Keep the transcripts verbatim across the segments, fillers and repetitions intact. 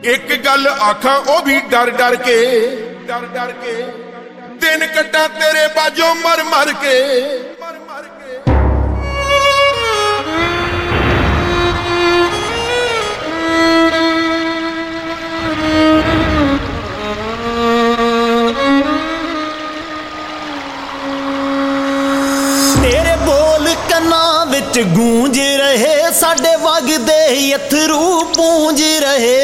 एक गल आखा ओ भी डर डर के डर डर के दिन कट्टा तेरे बाजों मर मर के मर मर के। तेरे बोल कन्ना विच गूंज रहे साडे वगदे अथरू पूंज रहे।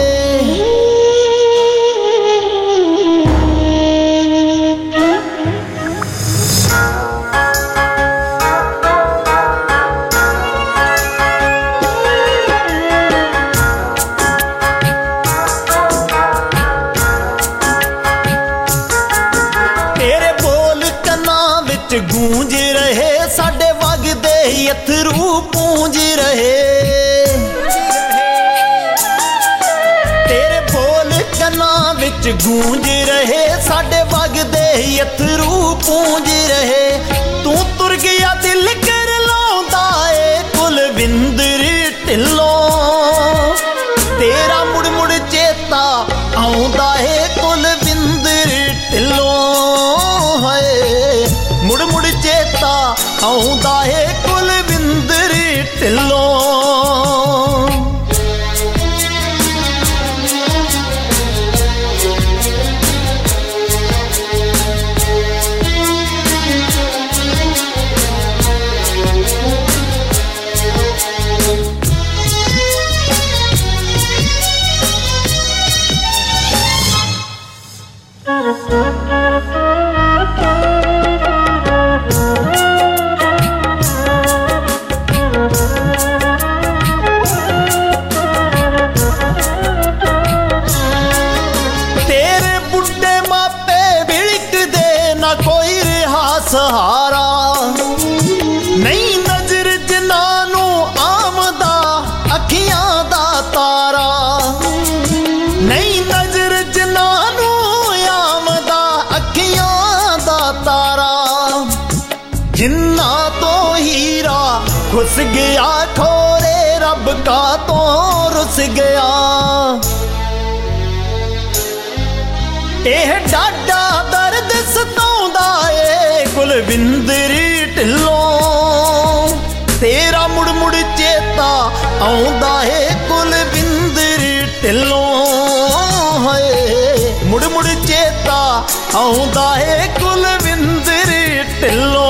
तेरे बोल कन्ना विच गूंज रहे साडे वगदे अथरू पूंज रहे। तेरे बोल कन्ना विच गूंज रहे साडे वगदे अथरू पूंज रहे। तू तुर गया दिल कर लाउंदा ए कुलविंदर ढिल्लों। तेरा मुड़ मुड़ चेता आउंदा है कुलविंदर ढिल्लों। हाय मुड़ मुड़ चेता आउंदा है कुलविंदर ढिल्लों। तेरे बुढ़े मापे बिड़क दे ना कोई रहा सहारा। नहीं नजर जिन्हां आमदा अखियां दा तारा। नहीं नजर जिन्हां आमदा अखियां दा तारा। जिन्ना तो हीरा घुस गया खोरे रब का तो रुस गया। एह डाडा दर्द सताउंदा ए कुलविंदर ढिल्लों। तेरा मुड़ मुड़ चेता आउंदा है कुलविंदर ढिल्लों। हाय मुड़ मुड़ चेता आउंदा है कुलविंदर ढिल्लों।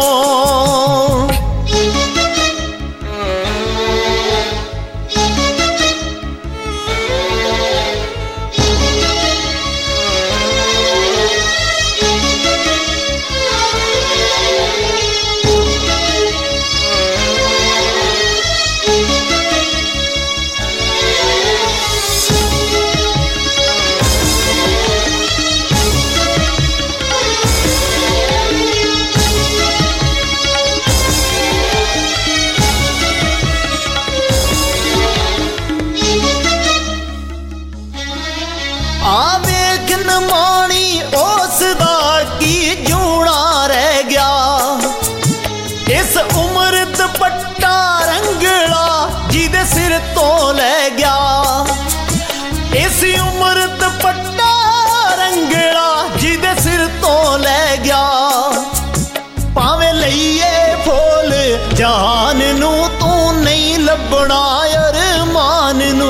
आ वेख न माणी उसदा की जूना रह गया। इस उम्र दुपट्टा रंगला जिदे सिर तो ले गया। इस उम्र दुपट्टा रंगला जिदे सिर तो ले गया। भावे लईए फूल जान नू तू नहीं लभना अरमान नू।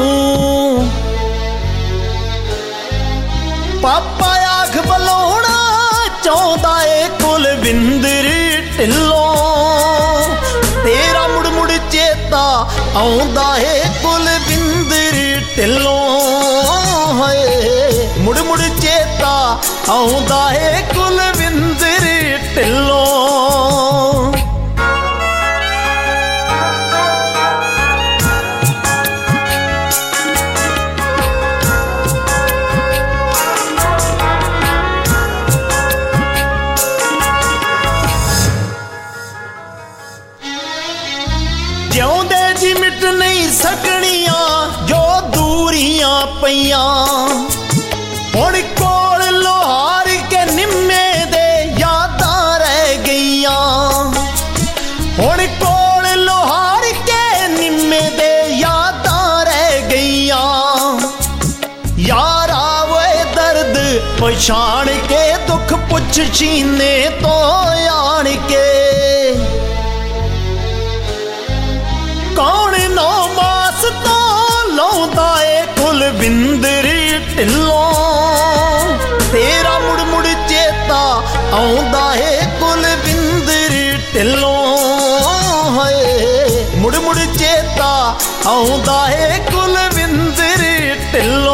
पापा आख बलाउणा चाहुंदा ए कुलविंदर ढिल्लों। तेरा मुड़ मुड़ चेता आउंदा है कुलविंदर ढिल्लों। हाय मुड़ मुड़ चेता आउंदा है कुलविंदर ढिल्लों। जिउंदे जी मिट नहीं सकनियां जो दूरियां पईयां। हुण कोल लोहार के निम्मे दे यादां रह गईयां। हुण कोल लोहार के निम्मे दे यादां रह गईयां। ਪਛਾਣ ਕੇ ਦੁੱਖ ਪੁੱਛ ਸੀਨੇ ਤੋਂ ਆਣ ਕੇ। ਕੌਣ ਨੌ ਮਾਸ ਤੋਂ ਲਾਉਂਦਾ ਏ ਕੁਲਵਿੰਦਰ ਢਿੱਲੋਂ, ਤੇਰਾ ਮੁੜ ਮੁੜ ਚੇਤਾ ਆਉਂਦਾ ਏ ਕੁਲਵਿੰਦਰ ਢਿੱਲੋਂ। ਹਾਏ ਮੁੜ ਮੁੜ ਚੇਤਾ ਆਉਂਦਾ ਏ ਕੁਲਵਿੰਦਰ ਢਿੱਲੋਂ।